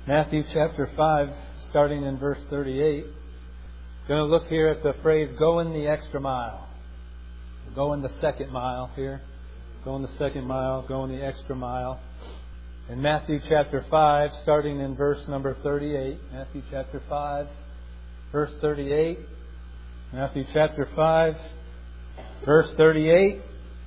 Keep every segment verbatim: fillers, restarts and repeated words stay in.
Matthew chapter five, starting in verse thirty-eight. Going to look here at the phrase, going the extra mile. Going the second mile here. Going the second mile, going the extra mile. In Matthew chapter five, starting in verse number thirty-eight. Matthew chapter five, verse thirty-eight. Matthew chapter five, verse thirty-eight.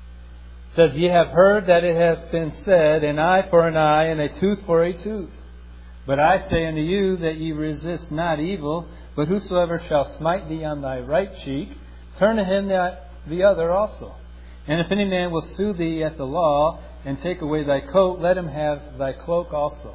It says, Ye have heard that it hath been said, an eye for an eye, and a tooth for a tooth. But I say unto you that ye resist not evil, but whosoever shall smite thee on thy right cheek, turn to him that the other also. And if any man will sue thee at the law, and take away thy coat, let him have thy cloak also.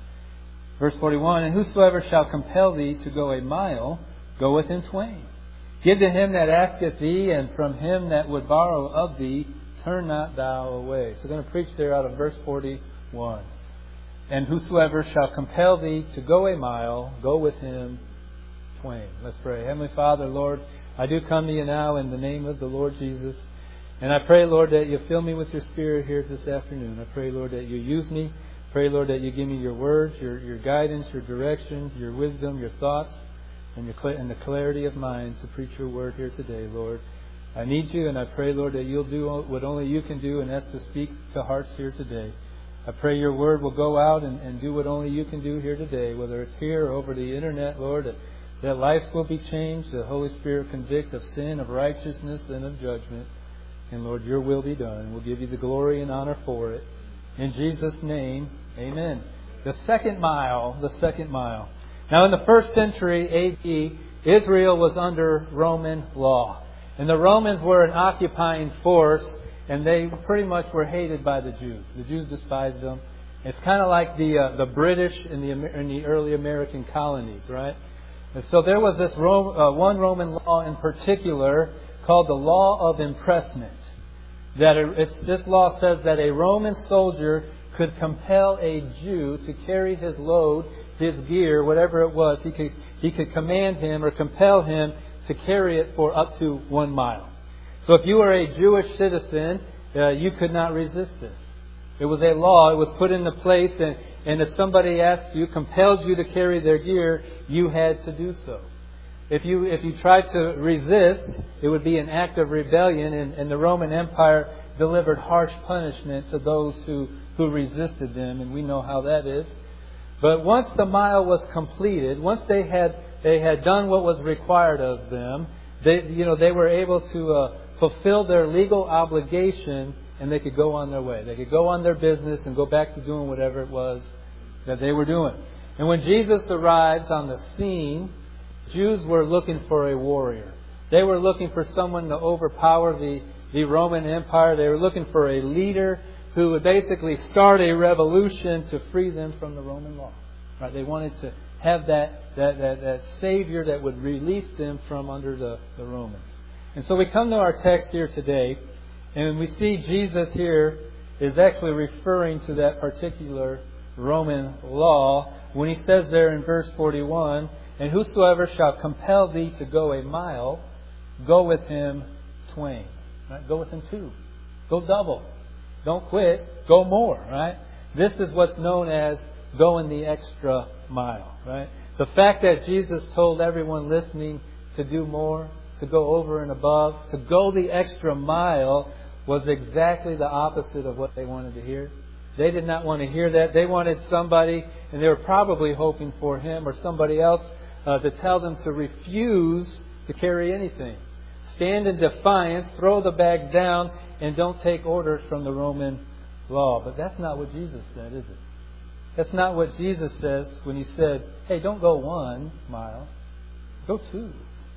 Verse forty-one, And whosoever shall compel thee to go a mile, go with him twain. Give to him that asketh thee, and from him that would borrow of thee, turn not thou away. So I'm going to preach there out of verse forty-one. And whosoever shall compel thee to go a mile, go with him twain. Let's pray. Heavenly Father, Lord, I do come to you now in the name of the Lord Jesus. And I pray, Lord, that you fill me with your Spirit here this afternoon. I pray, Lord, that you use me. Pray, Lord, that you give me your words, your, your guidance, your direction, your wisdom, your thoughts, and, your, and the clarity of mind to preach your word here today, Lord. I need you, and I pray, Lord, that you'll do what only you can do, and that's to speak to hearts here today. I pray your word will go out and, and do what only you can do here today, whether it's here or over the internet, Lord, that, that lives will be changed, the Holy Spirit convict of sin, of righteousness, and of judgment. And Lord, your will be done. We'll give you the glory and honor for it. In Jesus' name, amen. The second mile, the second mile. Now in the first century A D, Israel was under Roman law. And the Romans were an occupying force, and they pretty much were hated by the Jews. The Jews despised them. It's kind of like the uh, the British in the in the early American colonies, right? And so there was this Rome, uh, one Roman law in particular called the law of impressment. That it's, this law says that a Roman soldier could compel a Jew to carry his load, his gear, whatever it was. He could he could command him or compel him to carry it for up to one mile. So if you were a Jewish citizen, uh, you could not resist this. It was a law. It was put into place, and, and if somebody asked you, compelled you to carry their gear, you had to do so. If you if you tried to resist, it would be an act of rebellion, and, and the Roman Empire delivered harsh punishment to those who, who resisted them, and we know how that is. But once the mile was completed, once they had they had done what was required of them, they you know they were able to uh, fulfill their legal obligation, and they could go on their way. They could go on their business and go back to doing whatever it was that they were doing. And when Jesus arrives on the scene, Jews were looking for a warrior. They were looking for someone to overpower the, the Roman Empire. They were looking for a leader who would basically start a revolution to free them from the Roman law. Right? They wanted to have that, that, that, that Savior that would release them from under the, the Romans. And so we come to our text here today, and we see Jesus here is actually referring to that particular Roman law when he says there in verse forty-one, And whosoever shall compel thee to go a mile, go with him twain. Right? Go with him two. Go double. Don't quit. Go more. Right? This is what's known as going the extra mile. Right? The fact that Jesus told everyone listening to do more, to go over and above, to go the extra mile, was exactly the opposite of what they wanted to hear. They did not want to hear that. They wanted somebody, and they were probably hoping for him or somebody else Uh, to tell them to refuse to carry anything. Stand in defiance, throw the bags down, and don't take orders from the Roman law. But that's not what Jesus said, is it? That's not what Jesus says when he said, hey, don't go one mile. Go two.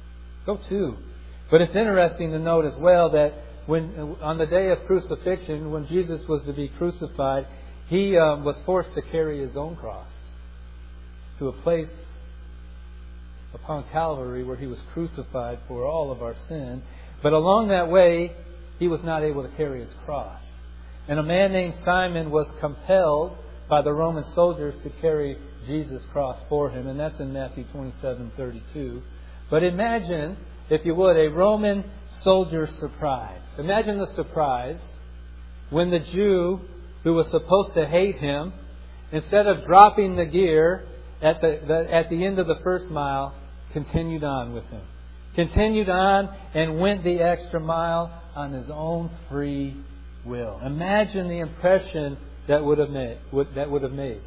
Go two. But it's interesting to note as well that when on the day of crucifixion, when Jesus was to be crucified, he um, was forced to carry his own cross to a place upon Calvary where he was crucified for all of our sin. But along that way, he was not able to carry his cross. And a man named Simon was compelled by the Roman soldiers to carry Jesus' cross for him. And that's in Matthew twenty-seven thirty-two. But imagine, if you would, a Roman soldier's surprise. Imagine the surprise when the Jew who was supposed to hate him, instead of dropping the gear at the, the at the end of the first mile, continued on with him. Continued on and went the extra mile on his own free will. Imagine the impression that would have made. Would, that would have made.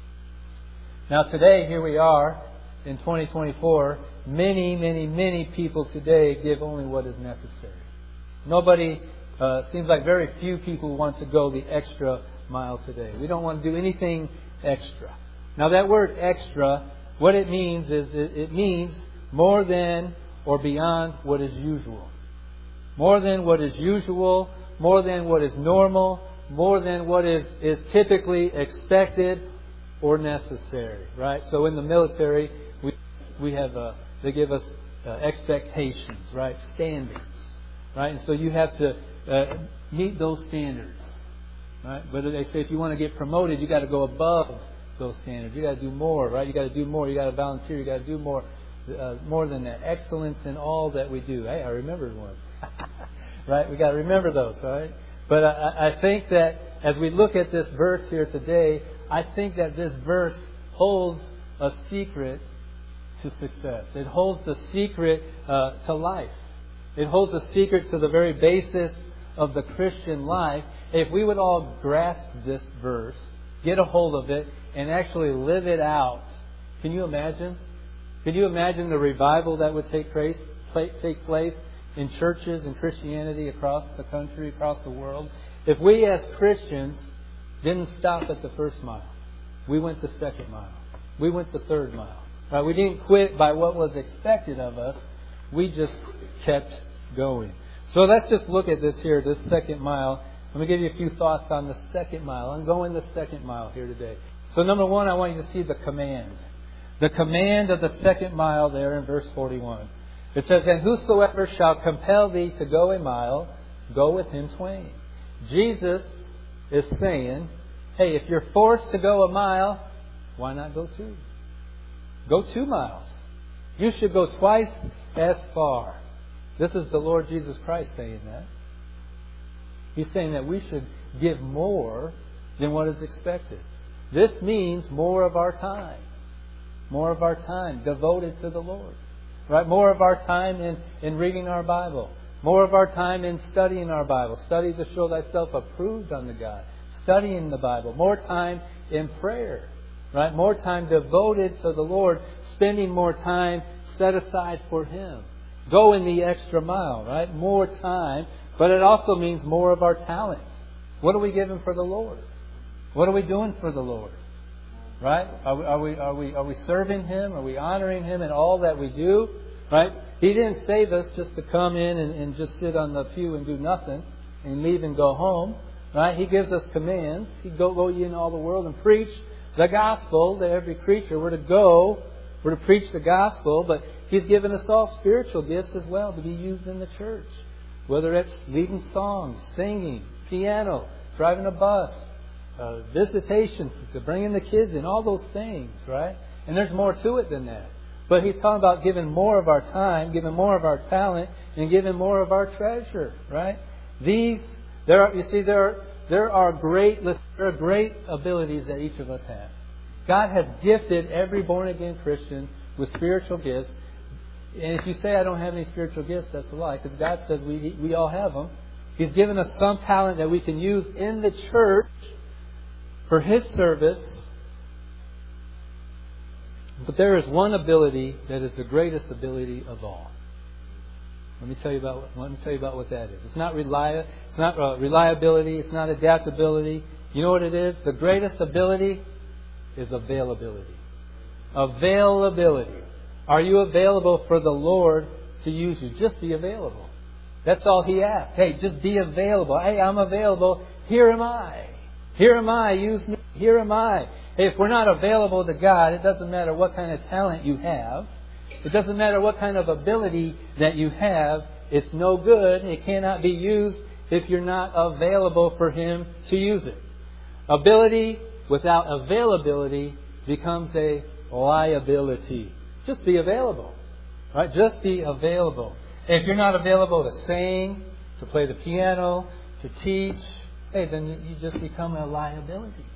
Now today, here we are in twenty twenty-four. Many, many, many people today give only what is necessary. Nobody, uh, seems like very few people want to go the extra mile today. We don't want to do anything extra. Now that word extra, what it means is it, it means more than or beyond what is usual. More than what is usual, more than what is normal, more than what is, is typically expected or necessary. Right? So in the military, we we have a, they give us uh, expectations, right? Standards. Right? And so you have to uh, meet those standards. Right? But they say if you want to get promoted, you got to go above those standards. You got to do more, right? You got to do more. You got to volunteer. You got to do more, uh, more than that. Excellence in all that we do. Hey, I remembered one. Right? We got to remember those, right? But I, I think that as we look at this verse here today, I think that this verse holds a secret to success. It holds the secret uh, to life. It holds a secret to the very basis of the Christian life. If we would all grasp this verse, get a hold of it, and actually live it out. Can you imagine? Can you imagine the revival that would take place, take place in churches and Christianity across the country, across the world? If we as Christians didn't stop at the first mile, we went the second mile. We went the third mile. Right? We didn't quit by what was expected of us. We just kept going. So let's just look at this here, this second mile. Let me give you a few thoughts on the second mile. I'm going the second mile here today. So number one, I want you to see the command. The command of the second mile there in verse forty-one. It says, "And whosoever shall compel thee to go a mile, go with him twain." Jesus is saying, hey, if you're forced to go a mile, why not go two? Go two miles. You should go twice as far. This is the Lord Jesus Christ saying that. He's saying that we should give more than what is expected. This means more of our time. More of our time devoted to the Lord. Right? More of our time in, in reading our Bible. More of our time in studying our Bible. Study to show thyself approved unto God. Studying the Bible. More time in prayer. Right? More time devoted to the Lord. Spending more time set aside for Him. Going the extra mile. Right? More time. But it also means more of our talents. What are we giving for the Lord? What are we doing for the Lord? Right? Are we, are we, are we, are we serving Him? Are we honoring Him in all that we do? Right? He didn't save us just to come in and, and just sit on the pew and do nothing and leave and go home. Right? He gives us commands. He go, go ye in all the world and preach the gospel to every creature. We're to go. We're to preach the gospel. But He's given us all spiritual gifts as well to be used in the church. Whether it's leading songs, singing, piano, driving a bus, uh, visitation, bringing the kids in, all those things, right? And there's more to it than that. But He's talking about giving more of our time, giving more of our talent, and giving more of our treasure, right? These, there are, you see, there are, there are great, there are great abilities that each of us have. God has gifted every born again Christian with spiritual gifts. And if you say I don't have any spiritual gifts, that's a lie, because God says we we all have them. He's given us some talent that we can use in the church for His service. But there is one ability that is the greatest ability of all. Let me tell you about let me tell you about what that is. It's not reli- it's not uh, reliability. It's not adaptability. You know what it is? The greatest ability is availability. Availability. Are you available for the Lord to use you? Just be available. That's all He asks. Hey, just be available. Hey, I'm available. Here am I. Here am I. Use me. Here am I. Hey, if we're not available to God, it doesn't matter what kind of talent you have. It doesn't matter what kind of ability that you have. It's no good. It cannot be used if you're not available for Him to use it. Ability without availability becomes a liability. Just be available. Right? Just be available. If you're not available to sing, to play the piano, to teach, hey, then you just become a liability.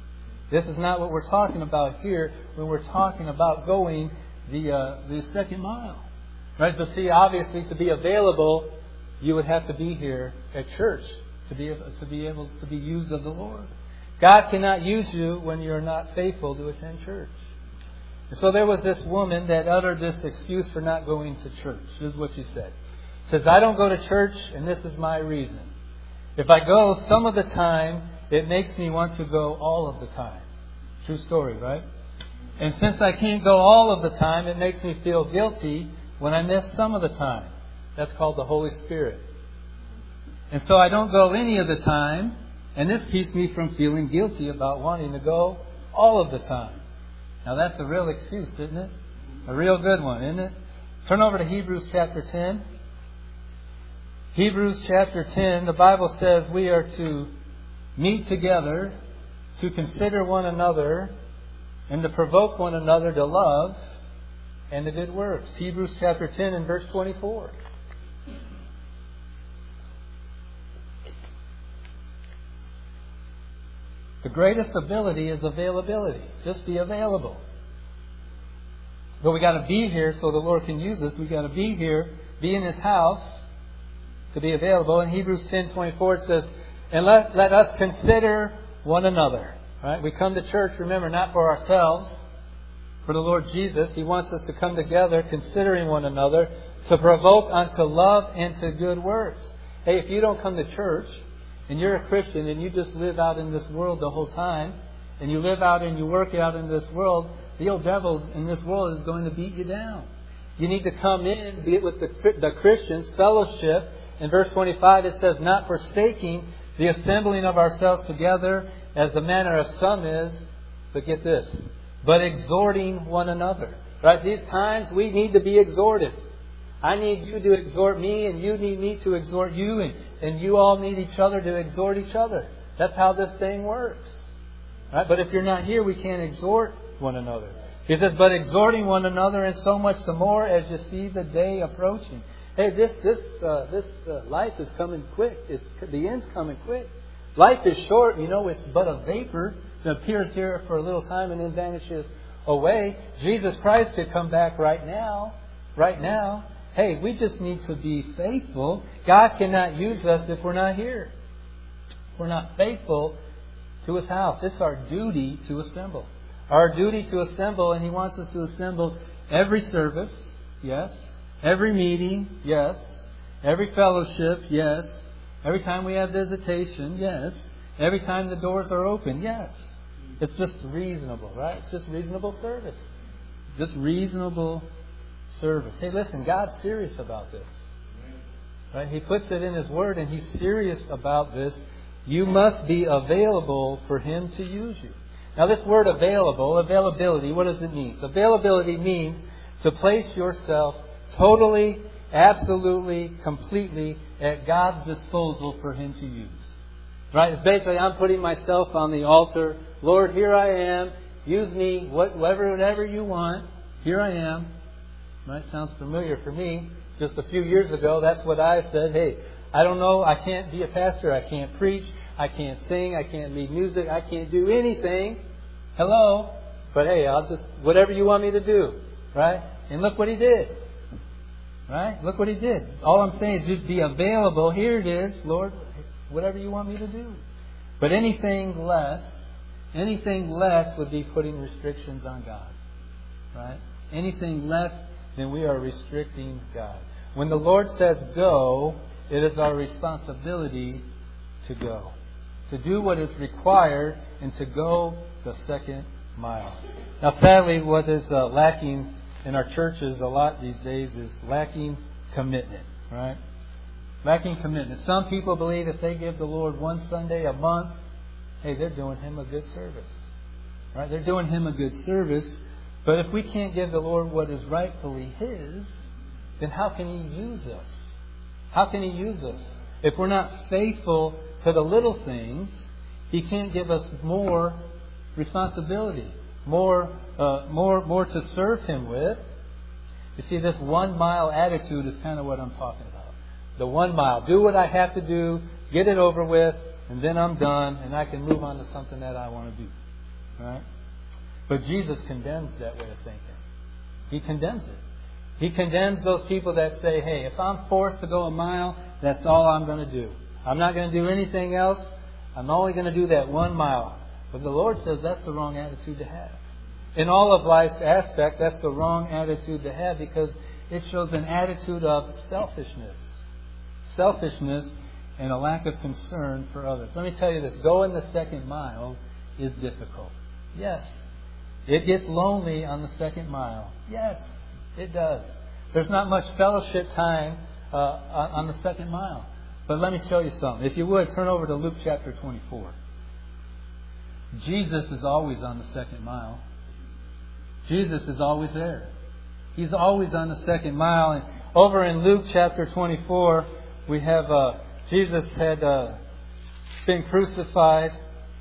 This is not what we're talking about here when we're talking about going the uh, the second mile. Right? But see, obviously, to be available, you would have to be here at church to be able, to be able to be used of the Lord. God cannot use you when you're not faithful to attend church. And so there was this woman that uttered this excuse for not going to church. This is what she said. She says, I don't go to church, and this is my reason. If I go some of the time, it makes me want to go all of the time. True story, right? And since I can't go all of the time, it makes me feel guilty when I miss some of the time. That's called the Holy Spirit. And so I don't go any of the time, and this keeps me from feeling guilty about wanting to go all of the time. Now that's a real excuse, isn't it? A real good one, isn't it? Turn over to Hebrews chapter ten. Hebrews chapter ten, the Bible says we are to meet together, to consider one another, and to provoke one another to love and the good works. Hebrews chapter ten and verse twenty-four. The greatest ability is availability. Just be available. But we got to be here so the Lord can use us. We got to be here, be in His house to be available. In Hebrews ten twenty-four it says, and let, let us consider one another. Right? We come to church, remember, not for ourselves, for the Lord Jesus. He wants us to come together considering one another to provoke unto love and to good works. Hey, if you don't come to church and you're a Christian and you just live out in this world the whole time, and you live out and you work out in this world, the old devil in this world is going to beat you down. You need to come in, be it with the, the Christians, fellowship. In verse twenty-five it says, not forsaking the assembling of ourselves together as the manner of some is, but get this, but exhorting one another. Right? These times we need to be exhorted. I need you to exhort me, and you need me to exhort you, and, and you all need each other to exhort each other. That's how this thing works. Right? But if you're not here, we can't exhort one another. He says, but exhorting one another, and so much the more as you see the day approaching. Hey, this this uh, this uh, life is coming quick. It's the end's coming quick. Life is short. You know, it's but a vapor that appears here for a little time and then vanishes away. Jesus Christ could come back right now. Right now. Hey, we just need to be faithful. God cannot use us if we're not here. If we're not faithful to His house. It's our duty to assemble. Our duty to assemble, and He wants us to assemble every service, yes. Every meeting, yes. Every fellowship, yes. Every time we have visitation, yes. Every time the doors are open, yes. It's just reasonable, right? It's just reasonable service. Just reasonable service. Hey, listen, God's serious about this. Right? He puts it in His Word, and He's serious about this. You must be available for Him to use you. Now, this word available, availability, what does it mean? Availability means to place yourself totally, absolutely, completely at God's disposal for Him to use. Right? It's basically, I'm putting myself on the altar. Lord, here I am. Use me, whatever, whatever you want. Here I am. Right? Sounds familiar for me. Just a few years ago, that's what I said. Hey, I don't know. I can't be a pastor. I can't preach. I can't sing. I can't lead music. I can't do anything. Hello. But hey, I'll just, whatever you want me to do. Right? And look what He did. Right? Look what He did. All I'm saying is just be available. Here it is, Lord. Whatever you want me to do. But anything less, anything less would be putting restrictions on God. Right? Anything less, then we are restricting God. When the Lord says go, it is our responsibility to go. To do what is required and to go the second mile. Now, sadly, what is uh, lacking in our churches a lot these days is lacking commitment. Right? Lacking commitment. Some people believe if they give the Lord one Sunday a month, hey, they're doing Him a good service. Right? They're doing Him a good service. But if we can't give the Lord what is rightfully His, then how can He use us? How can He use us? If we're not faithful to the little things, He can't give us more responsibility, more, uh, more, more to serve Him with. You see, this one mile attitude is kind of what I'm talking about. The one mile. Do what I have to do, get it over with, and then I'm done, and I can move on to something that I want to do. Right? But Jesus condemns that way of thinking. He condemns it. He condemns those people that say, hey, if I'm forced to go a mile, that's all I'm going to do. I'm not going to do anything else. I'm only going to do that one mile. But the Lord says that's the wrong attitude to have. In all of life's aspect, that's the wrong attitude to have because it shows an attitude of selfishness. Selfishness and a lack of concern for others. Let me tell you this. Going the second mile is difficult. Yes. It gets lonely on the second mile. Yes, it does. There's not much fellowship time uh, on the second mile. But let me show you something. If you would, turn over to Luke chapter twenty-four. Jesus is always on the second mile. Jesus is always there. He's always on the second mile. And over in Luke chapter twenty-four, we have uh, Jesus had uh, been crucified.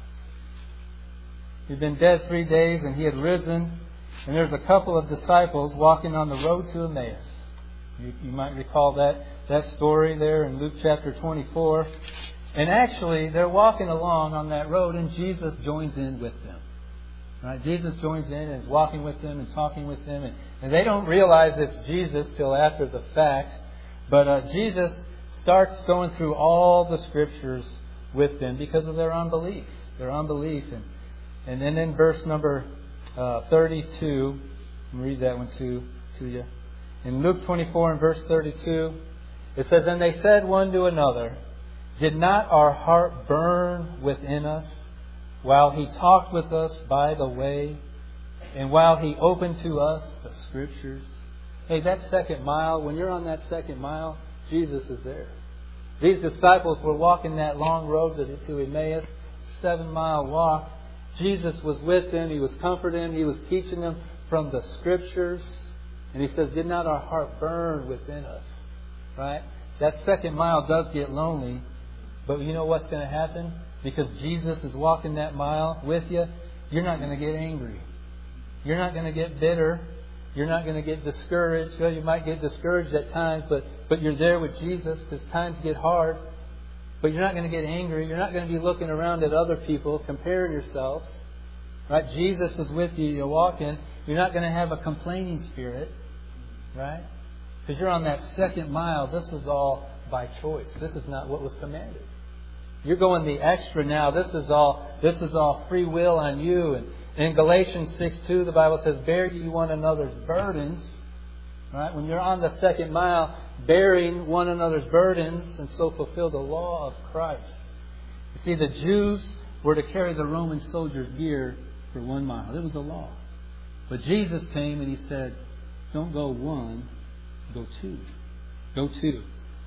He'd been dead three days and he had risen. And there's a couple of disciples walking on the road to Emmaus. You, you might recall that, that story there in Luke chapter twenty-four. And actually, they're walking along on that road and Jesus joins in with them. Right? Jesus joins in and is walking with them and talking with them. And, and they don't realize it's Jesus till after the fact. But uh, Jesus starts going through all the Scriptures with them because of their unbelief. Their unbelief. And, and then in verse number uh, thirty-two, I'll read that one to, to you. In Luke twenty-four and verse thirty-two, it says, "And they said one to another, 'Did not our heart burn within us while He talked with us by the way, and while He opened to us the Scriptures?'" Hey, that second mile, when you're on that second mile, Jesus is there. These disciples were walking that long road to, to Emmaus, seven mile walk. Jesus was with them. He was comforting them. He was teaching them from the Scriptures. And He says, "Did not our heart burn within us?" Right? That second mile does get lonely. But you know what's going to happen? Because Jesus is walking that mile with you, you're not going to get angry. You're not going to get bitter. You're not going to get discouraged. Well, you might get discouraged at times, but, but you're there with Jesus because times get hard. But you're not going to get angry. You're not going to be looking around at other people, comparing yourselves. Right? Jesus is with you. You're walking. You're not going to have a complaining spirit. Right? Because you're on that second mile. This is all by choice. This is not what was commanded. You're going the extra now. This is all this is all free will on you. And in Galatians six two, the Bible says, "Bear ye one another's burdens." Right? When you're on the second mile, bearing one another's burdens, and so fulfill the law of Christ. You see, the Jews were to carry the Roman soldiers' gear for one mile. It was a law. But Jesus came and He said, "Don't go one, go two. Go two."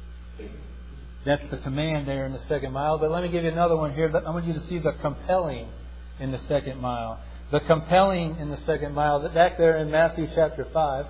That's the command there in the second mile. But let me give you another one here. I want you to see the compelling in the second mile. The compelling in the second mile. Back there in Matthew chapter five,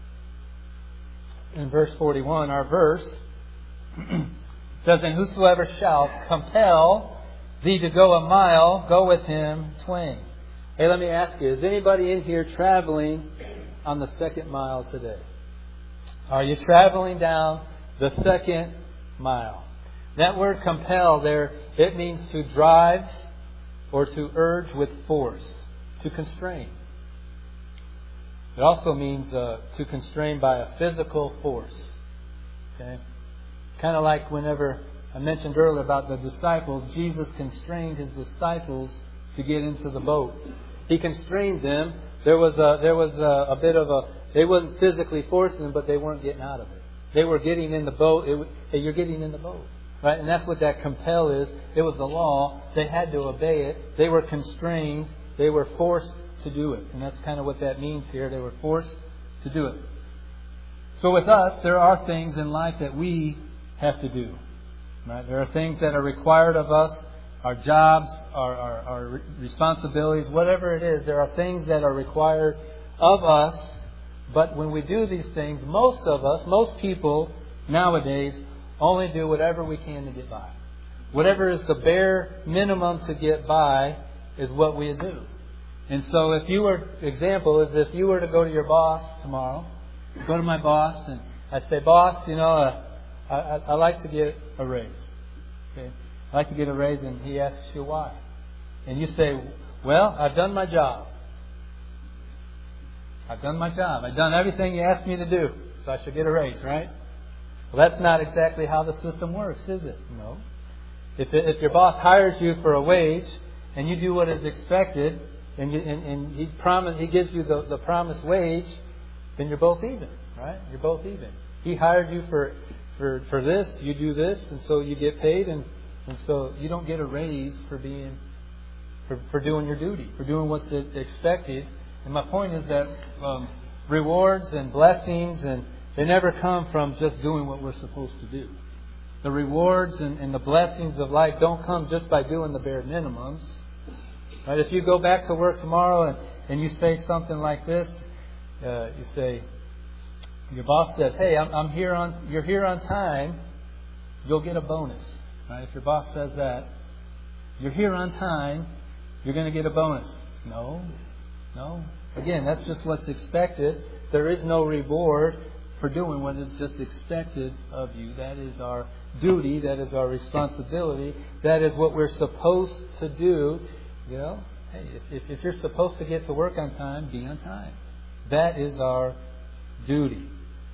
in verse forty-one, our verse says, "And whosoever shall compel thee to go a mile, go with him twain." Hey, let me ask you, is anybody in here traveling on the second mile today? Are you traveling down the second mile? That word compel there, it means to drive or to urge with force, to constrain. It also means uh, to constrain by a physical force. Okay, kind of like whenever I mentioned earlier about the disciples, Jesus constrained His disciples to get into the boat. He constrained them. There was a, there was a, a bit of a, they wasn't physically forcing them, but they weren't getting out of it. They were getting in the boat. It, hey, you're getting in the boat. Right? And that's what that compel is. It was the law. They had to obey it. They were constrained. They were forced to do it. And that's kind of what that means here. They were forced to do it. So with us, there are things in life that we have to do. Right? There are things that are required of us. Our jobs, our, our, our responsibilities, whatever it is, there are things that are required of us. But when we do these things, most of us, most people nowadays, only do whatever we can to get by. Whatever is the bare minimum to get by is what we do. And so if you were, example is if you were to go to your boss tomorrow, go to my boss and I say, "Boss, you know, uh, I, I, I like to get a raise. Okay? I like to get a raise," and he asks you why. And you say, Well, I've done my job. I've done my job. I've done everything you asked me to do, so I should get a raise, right? Well, that's not exactly how the system works, is it? No. If it, if your boss hires you for a wage and you do what is expected, and, you, and, and he promise he gives you the, the promised wage, then you're both even, right? You're both even. He hired you for for for this, you do this, and so you get paid, and, and so you don't get a raise for being for, for doing your duty, for doing what's expected. And my point is that um, rewards and blessings, and they never come from just doing what we're supposed to do. The rewards and, and the blessings of life don't come just by doing the bare minimums. Right? If you go back to work tomorrow and, and you say something like this, uh, you say, your boss says, "Hey, I'm, I'm here on. You're here on time. You'll get a bonus." Right? If your boss says that, "You're here on time. You're going to get a bonus." No. No. Again, that's just what's expected. There is no reward for doing what is just expected of you. That is our duty. That is our responsibility. That is what we're supposed to do. You know, hey, if, if, if you're supposed to get to work on time, be on time. That is our duty.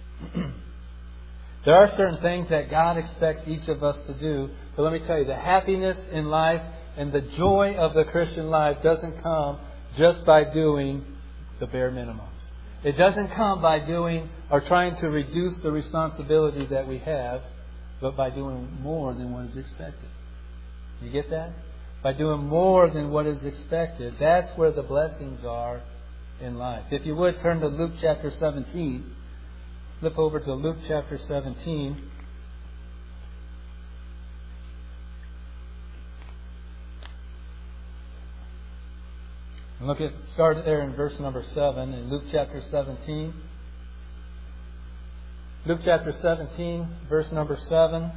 There are certain things that God expects each of us to do. But let me tell you, the happiness in life and the joy of the Christian life doesn't come just by doing the bare minimums. It doesn't come by doing or trying to reduce the responsibility that we have, but by doing more than what is expected. You get that? By doing more than what is expected. That's where the blessings are in life. If you would, turn to Luke chapter seventeen. Flip over to Luke chapter seventeen. And look at, start there in verse number seven in Luke chapter seventeen. Luke chapter seventeen, verse number seven.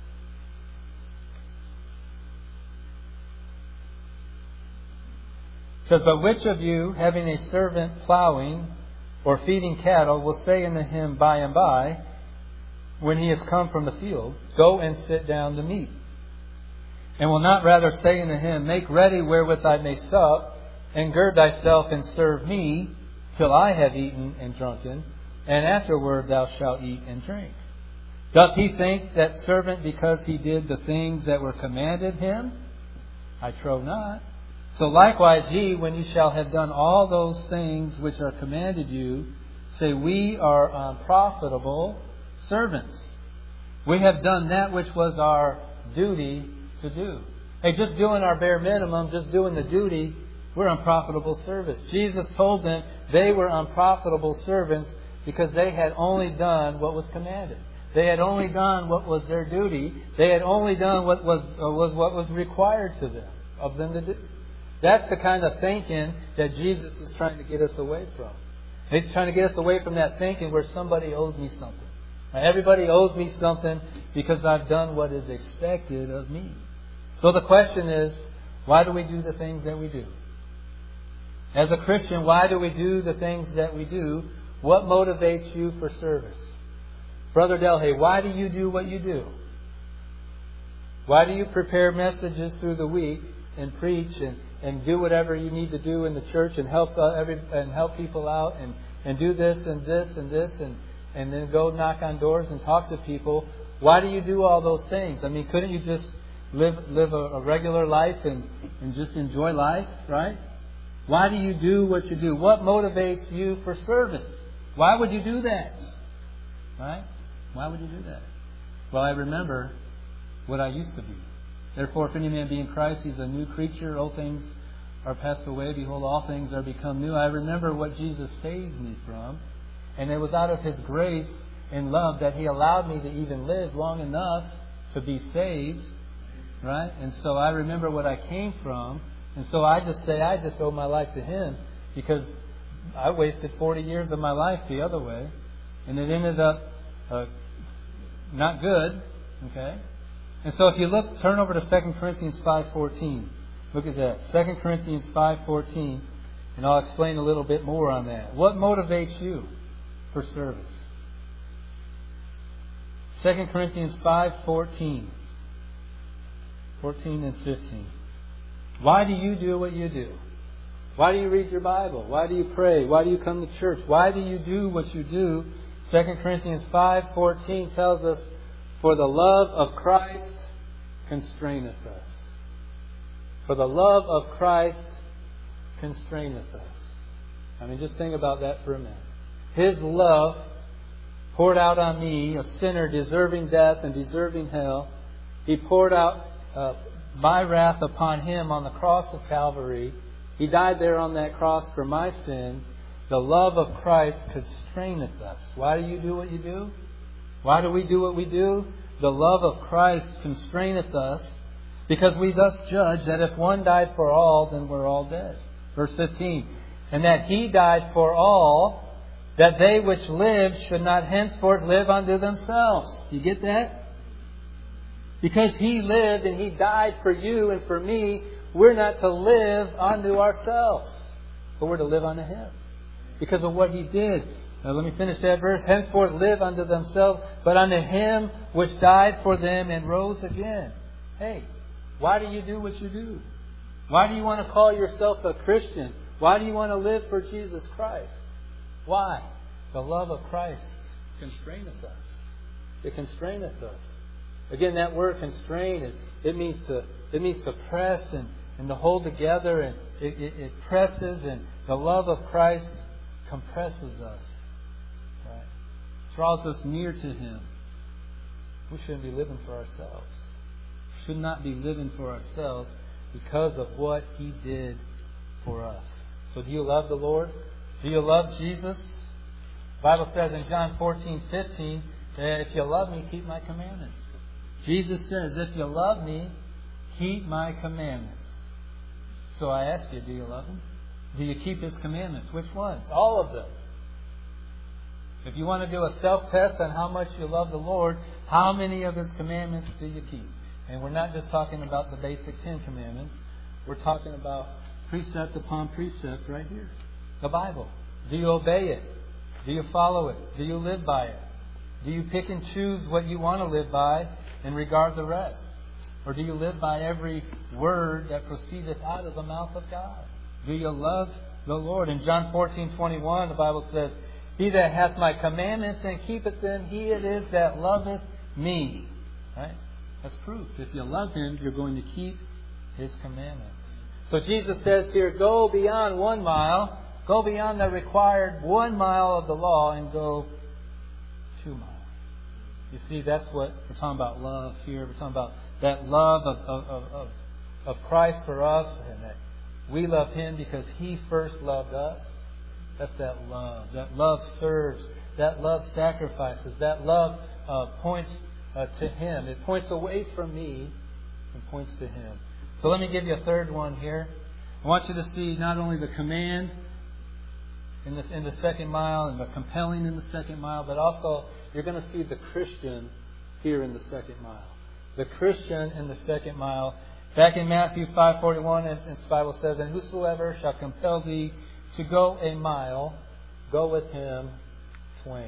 It says, "But which of you, having a servant plowing or feeding cattle, will say unto him by and by, when he is come from the field, Go and sit down to meat? And will not rather say unto him, Make ready wherewith I may sup, and gird thyself and serve me, till I have eaten and drunken, and afterward thou shalt eat and drink? Doth he think that servant because he did the things that were commanded him? I trow not. So likewise ye, when ye shall have done all those things which are commanded you, say, We are unprofitable servants. We have done that which was our duty to do." Hey, just doing our bare minimum, just doing the duty, we're unprofitable servants. Jesus told them they were unprofitable servants because they had only done what was commanded. They had only done what was their duty. They had only done what was uh, was what was required to them of them to do. That's the kind of thinking that Jesus is trying to get us away from. He's trying to get us away from that thinking where somebody owes me something. Now, everybody owes me something because I've done what is expected of me. So the question is, why do we do the things that we do? As a Christian, why do we do the things that we do? What motivates you for service? Brother Delhay, why do you do what you do? Why do you prepare messages through the week and preach and, and do whatever you need to do in the church and help uh, every and help people out and, and do this and this and this and, and then go knock on doors and talk to people? Why do you do all those things? I mean, couldn't you just live live a, a regular life and, and just enjoy life, right? Why do you do what you do? What motivates you for service? Why would you do that? Right? Why would you do that? Well, I remember what I used to be. Therefore, if any man be in Christ, he's a new creature. Old things are passed away. Behold, all things are become new. I remember what Jesus saved me from. And it was out of His grace and love that He allowed me to even live long enough to be saved. Right? And so I remember what I came from. And so I just say I just owe my life to Him because I wasted forty years of my life the other way. And it ended up uh, not good. Okay? And so if you look, turn over to Second Corinthians five fourteen. Look at that. Second Corinthians five fourteen. And I'll explain a little bit more on that. What motivates you for service? Second Corinthians five fourteen. fourteen and fifteen. Why do you do what you do? Why do you read your Bible? Why do you pray? Why do you come to church? Why do you do what you do? Second Corinthians five fourteen tells us, for the love of Christ constraineth us. For the love of Christ constraineth us. I mean, just think about that for a minute. His love poured out on me, a sinner deserving death and deserving hell. He poured out uh, my wrath upon Him on the cross of Calvary. He died there on that cross for my sins. The love of Christ constraineth us. Why do you do what you do? Why do we do what we do? The love of Christ constraineth us, because we thus judge that if one died for all, then we're all dead. Verse fifteen. And that He died for all, that they which live should not henceforth live unto themselves. You get that? Because He lived and He died for you and for me, we're not to live unto ourselves, but we're to live unto Him. Because of what He did. Now let me finish that verse. Henceforth live unto themselves, but unto Him which died for them and rose again. Hey, why do you do what you do? Why do you want to call yourself a Christian? Why do you want to live for Jesus Christ? Why? The love of Christ constraineth us. It constraineth us. Again, that word constrain, it, it means to it means to press and, and to hold together, and it, it, it presses, and the love of Christ compresses us. Right? Draws us near to Him. We shouldn't be living for ourselves. We should not be living for ourselves because of what He did for us. So do you love the Lord? Do you love Jesus? The Bible says in John fourteen fifteen that if you love me, keep my commandments. Jesus says, if you love me, keep my commandments. So I ask you, do you love Him? Do you keep His commandments? Which ones? All of them. If you want to do a self-test on how much you love the Lord, how many of His commandments do you keep? And we're not just talking about the basic Ten Commandments. We're talking about precept upon precept right here. The Bible. Do you obey it? Do you follow it? Do you live by it? Do you pick and choose what you want to live by and regard the rest? Or do you live by every word that proceedeth out of the mouth of God? Do you love the Lord? In John fourteen twenty-one, the Bible says, he that hath my commandments and keepeth them, he it is that loveth me. Right? That's proof. If you love Him, you're going to keep His commandments. So Jesus says here, go beyond one mile, go beyond the required one mile of the law and go two miles. You see, that's what we're talking about, love here. We're talking about that love of, of, of, of Christ for us, and that we love Him because He first loved us. That's that love. That love serves. That love sacrifices. That love uh, points uh, to Him. It points away from me and points to Him. So let me give you a third one here. I want you to see not only the command in, this, in the second mile and the compelling in the second mile, but also you're going to see the Christian here in the second mile. The Christian in the second mile. Back in Matthew five forty-one, the Bible says, and whosoever shall compel thee to go a mile, go with him twain.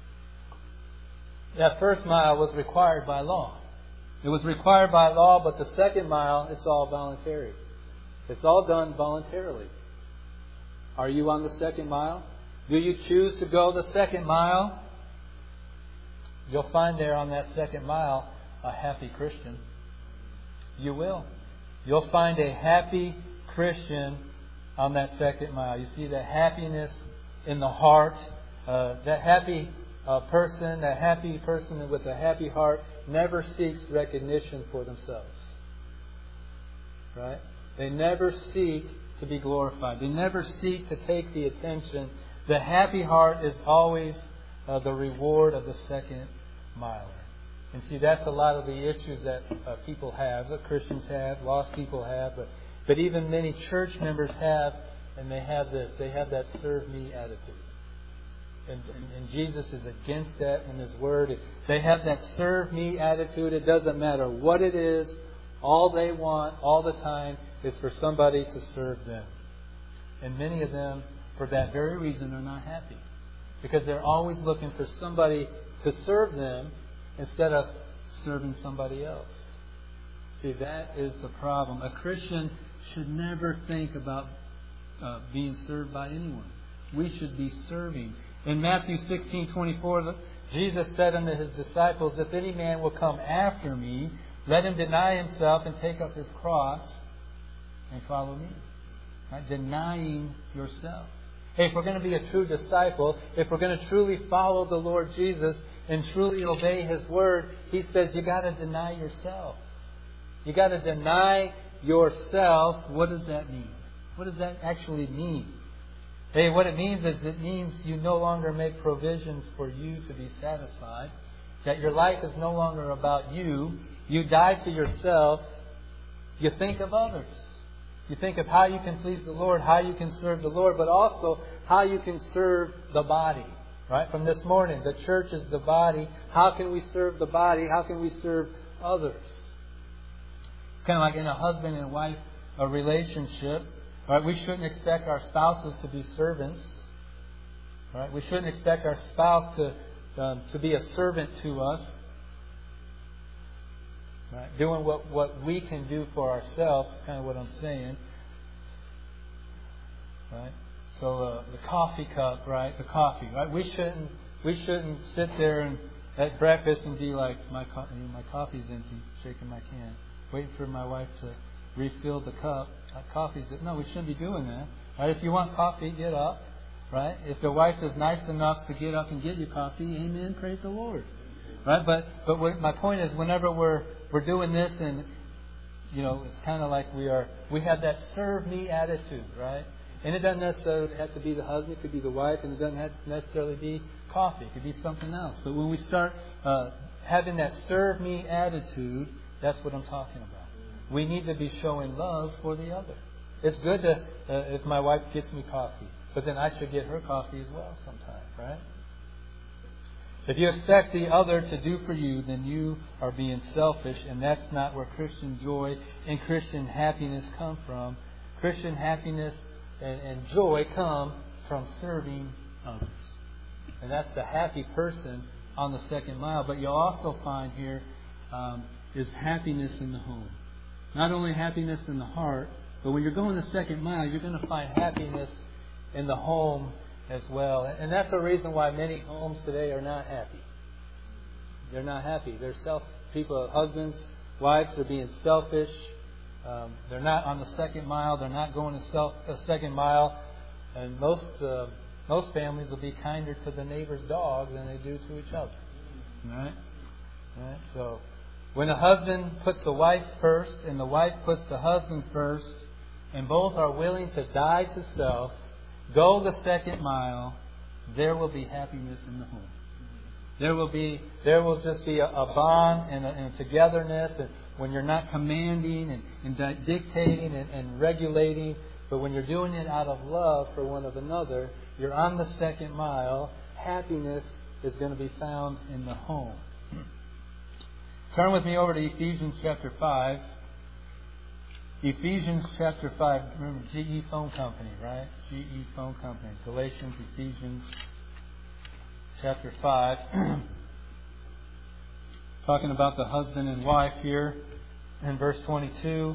That first mile was required by law. It was required by law, but the second mile, it's all voluntary. It's all done voluntarily. Are you on the second mile? Do you choose to go the second mile? You'll find there on that second mile a happy Christian. You will. You'll find a happy Christian on that second mile. You see that happiness in the heart. Uh, that happy uh, person, that happy person with a happy heart never seeks recognition for themselves. Right? They never seek to be glorified. They never seek to take the attention. The happy heart is always uh, the reward of the second miler. And see, that's a lot of the issues that uh, people have, that Christians have, lost people have, but, but even many church members have, and they have this. They have that serve me attitude. And, and, and Jesus is against that in His Word. They have that serve me attitude. It doesn't matter what it is. All they want, all the time, is for somebody to serve them. And many of them, for that very reason, are not happy. Because they're always looking for somebody to serve them instead of serving somebody else. See, that is the problem. A Christian should never think about uh, being served by anyone. We should be serving. In Matthew sixteen twenty-four, Jesus said unto His disciples, if any man will come after me, let him deny himself and take up his cross and follow me. Right? Denying yourself. Hey, if we're going to be a true disciple, if we're going to truly follow the Lord Jesus and truly obey His word, He says you got to deny yourself. You got to deny yourself. What does that mean? What does that actually mean? Hey, what it means is it means you no longer make provisions for you to be satisfied. That your life is no longer about you. You die to yourself. You think of others. You think of how you can please the Lord, how you can serve the Lord, but also how you can serve the body. Right? From this morning, the church is the body. How can we serve the body? How can we serve others? Kind of like in a husband and wife a relationship. Right? We shouldn't expect our spouses to be servants. Right? We shouldn't expect our spouse to um, to be a servant to us. Right? Doing what, what we can do for ourselves is kind of what I'm saying. Right? So uh, the coffee cup, right? The coffee, right? We shouldn't we shouldn't sit there and at breakfast and be like, my co- my coffee's empty, shaking my can, waiting for my wife to refill the cup. Uh, coffee's no, we shouldn't be doing that. Right? If you want coffee, get up. Right? If the wife is nice enough to get up and get you coffee, amen, praise the Lord. Right? But but what, my point is, whenever we're we're doing this, and you know, it's kind of like we are we have that serve me attitude, right? And it doesn't necessarily have to be the husband; it could be the wife, and it doesn't have to necessarily be coffee. It could be something else. But when we start uh, having that serve me attitude, that's what I'm talking about. We need to be showing love for the other. It's good to uh, if my wife gets me coffee, but then I should get her coffee as well sometime, right? If you expect the other to do for you, then you are being selfish, and that's not where Christian joy and Christian happiness come from. Christian happiness and, and joy come from serving others. And that's the happy person on the second mile. But you'll also find here um, is happiness in the home. Not only happiness in the heart, but when you're going the second mile, you're going to find happiness in the home as well. And that's the reason why many homes today are not happy. They're not happy. They're self people, husbands, wives, are being selfish. Um, they're not on the second mile. They're not going to self a second mile. And most uh, most families will be kinder to the neighbor's dog than they do to each other. Right? Right? So when the husband puts the wife first and the wife puts the husband first, and both are willing to die to self, go the second mile, there will be happiness in the home. There will be, there will just be a, a bond and a, and a togetherness. And when you're not commanding and, and di- dictating and, and regulating, but when you're doing it out of love for one of another, you're on the second mile. Happiness is going to be found in the home. Turn with me over to Ephesians chapter five. Ephesians chapter five. Remember, G E Phone Company, right? G E Phone Company. Galatians, Ephesians chapter five. Talking about the husband and wife here in verse twenty-two.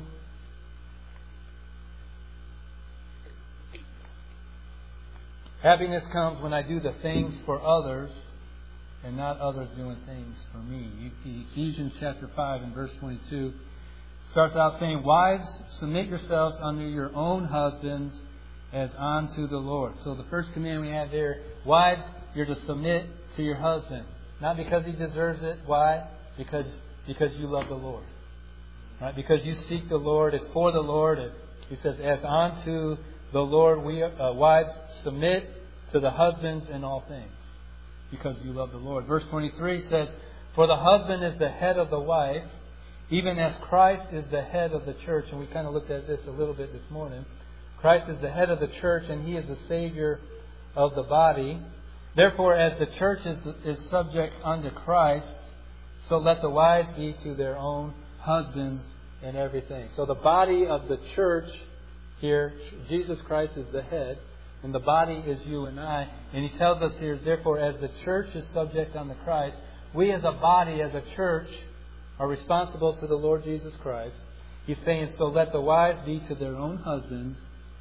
Happiness comes when I do the things for others and not others doing things for me. Ephesians chapter five and verse twenty-two. Starts out saying, wives, submit yourselves under your own husbands as unto the Lord. So the first command we have there, wives, you're to submit to your husband. Not because he deserves it. Why? Because because you love the Lord. Right? Because you seek the Lord. It's for the Lord. And he says, as unto the Lord, we uh, wives, submit to the husbands in all things. Because you love the Lord. Verse twenty-three says, for the husband is the head of the wife, even as Christ is the head of the church. And we kind of looked at this a little bit this morning. Christ is the head of the church, and He is the Savior of the body. Therefore, as the church is, is subject unto Christ, so let the wives be to their own husbands in everything. So the body of the church here, Jesus Christ is the head, and the body is you and I. And He tells us here, therefore, as the church is subject unto Christ, we as a body, as a church, are responsible to the Lord Jesus Christ. He's saying, so let the wives be to their own husbands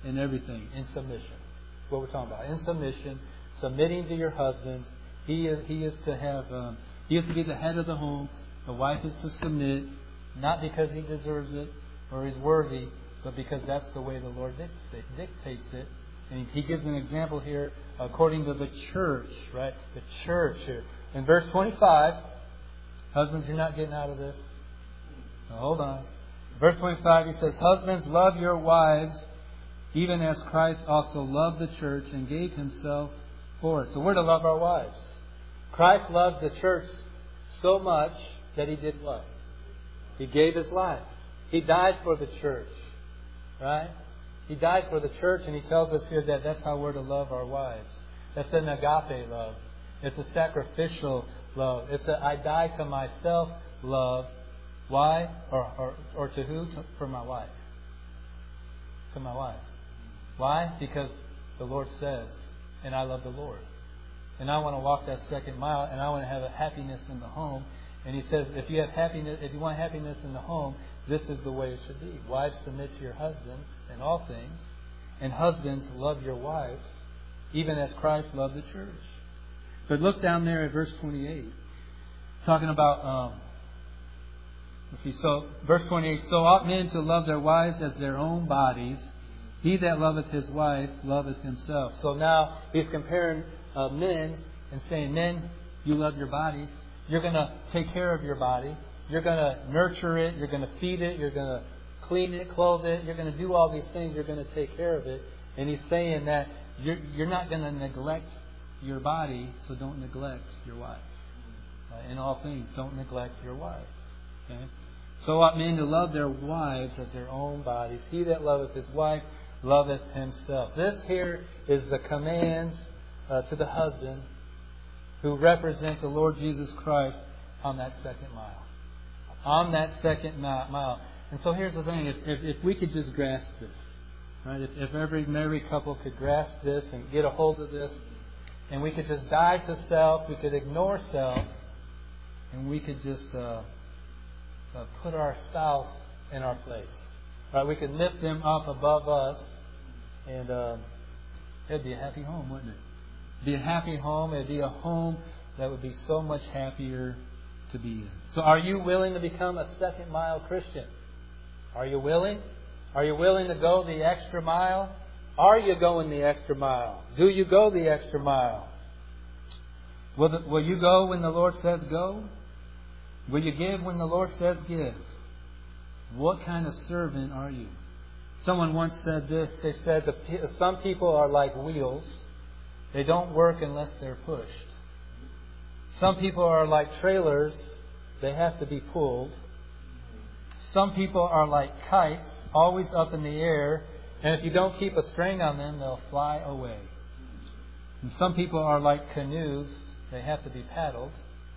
in everything, in submission. That's what we're talking about. In submission, submitting to your husbands. He is, he is to have, um, he is to be the head of the home. The wife is to submit, not because he deserves it or is worthy, but because that's the way the Lord dictates it. And he gives an example here according to the church, right? The church here. In verse twenty-five, husbands, you're not getting out of this. Now, hold on. Verse twenty-five, he says, husbands, love your wives, even as Christ also loved the church and gave himself for it. So we're to love our wives. Christ loved the church so much that he did what? He gave his life. He died for the church. Right? He died for the church, and he tells us here that that's how we're to love our wives. That's an agape love. It's a sacrificial love. It's a I die to myself love. Why? Or, or, or to who? To, for my wife. To my wife. Why? Because the Lord says, and I love the Lord. And I want to walk that second mile, and I want to have a happiness in the home. And he says, if you have happiness, if you want happiness in the home, this is the way it should be. Wives, submit to your husbands in all things. And husbands, love your wives, even as Christ loved the church. But look down there at verse twenty-eight. Talking about, um, let's see, so, verse twenty-eight. So ought men to love their wives as their own bodies. He that loveth his wife loveth himself. So now he's comparing uh, men and saying, men, you love your bodies. You're going to take care of your body. You're going to nurture it. You're going to feed it. You're going to clean it, clothe it. You're going to do all these things. You're going to take care of it. And he's saying that you're, you're not going to neglect your body, so don't neglect your wife. Uh, in all things, don't neglect your wife. Okay? So ought men to love their wives as their own bodies. He that loveth his wife loveth himself. This here is the command uh, to the husband who represent the Lord Jesus Christ on that second mile. On that second mile. And so here's the thing. If, if, if we could just grasp this, right? If, if every married couple could grasp this and get a hold of this, and we could just die to self, we could ignore self, and we could just uh, uh, put our spouse in our place. Right? We could lift them up above us, and uh, it'd be a happy home, wouldn't it? It'd be a happy home. It'd be a home that would be so much happier to be in. So are you willing to become a second mile Christian? Are you willing? Are you willing to go the extra mile? Are you going the extra mile? Do you go the extra mile? Will, the, will you go when the Lord says go? Will you give when the Lord says give? What kind of servant are you? Someone once said this. They said that some people are like wheels. They don't work unless they're pushed. Some people are like trailers. They have to be pulled. Some people are like kites, always up in the air. And if you don't keep a string on them, they'll fly away. And some people are like canoes. They have to be paddled.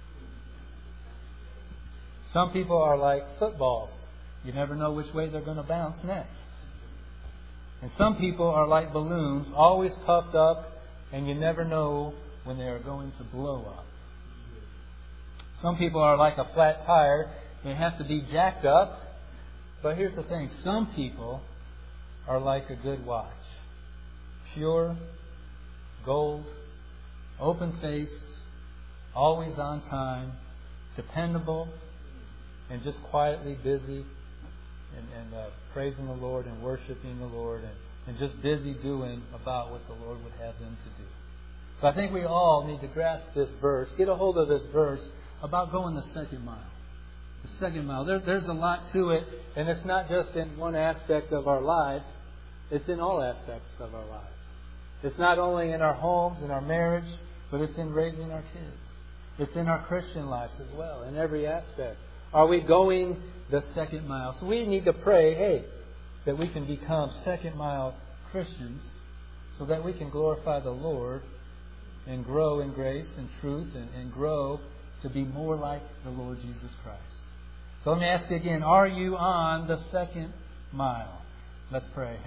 Some people are like footballs. You never know which way they're going to bounce next. And some people are like balloons, always puffed up, and you never know when they are going to blow up. Some people are like a flat tire. They have to be jacked up. But here's the thing. Some people are like a good watch. Pure, gold, open-faced, always on time, dependable, and just quietly busy and, and uh, praising the Lord and worshiping the Lord and, and just busy doing about what the Lord would have them to do. So I think we all need to grasp this verse, get a hold of this verse about going the second mile. The second mile. There, there's a lot to it, and it's not just in one aspect of our lives. It's in all aspects of our lives. It's not only in our homes, in our marriage, but it's in raising our kids. It's in our Christian lives as well, in every aspect. Are we going the second mile? So we need to pray, hey, that we can become second mile Christians so that we can glorify the Lord and grow in grace and truth and, and grow to be more like the Lord Jesus Christ. So let me ask you again, are you on the second mile? Let's pray.